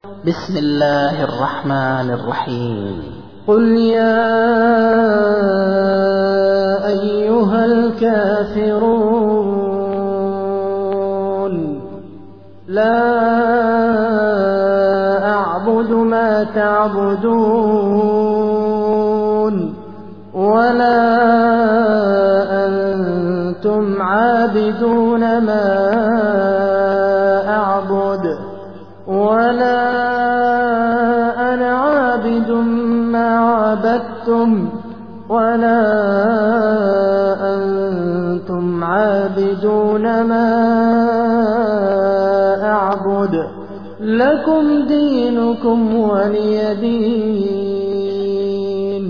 بسم الله الرحمن الرحيم. قل يا أيها الكافرون لا أعبد ما تعبدون ولا أنتم عابدون ما أعبد ولا أنا عابد ما عبدتم ولا أنتم عابدون ما أعبد لكم دينكم ولي دين.